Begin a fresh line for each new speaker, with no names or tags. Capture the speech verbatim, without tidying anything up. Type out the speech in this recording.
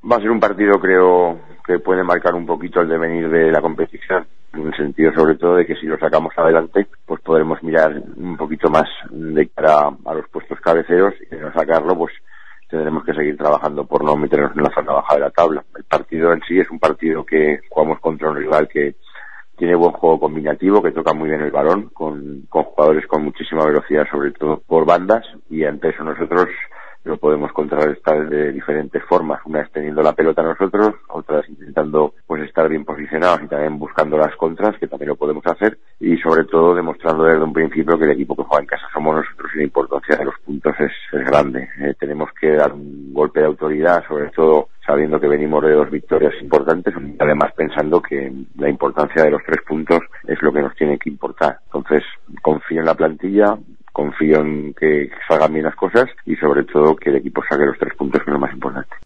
Va a ser un partido, creo, que puede marcar un poquito el devenir de la competición, en el sentido sobre todo de que si lo sacamos adelante, pues podremos mirar un poquito más de cara a los puestos cabeceros, y de no sacarlo, pues tendremos que seguir trabajando por no meternos en la zona baja de la tabla. El partido en sí es un partido que jugamos contra un rival que tiene buen juego combinativo, que toca muy bien el balón, con, con jugadores con muchísima velocidad, sobre todo por bandas, y ante eso nosotros lo podemos contrarrestar de diferentes formas. Una es teniendo la pelota nosotros, otra es intentando pues estar bien posicionados y también buscando las contras, que también lo podemos hacer, y sobre todo demostrando desde un principio que el equipo que juega en casa somos nosotros y la importancia de los puntos es, es grande. Eh, tenemos que dar un golpe de autoridad, sobre todo sabiendo que venimos de dos victorias importantes, y además pensando que la importancia de los tres puntos es lo que nos tiene que importar. Entonces, confío en la plantilla, confío en que salgan bien las cosas y sobre todo que el equipo saque los tres puntos, que es lo más importante.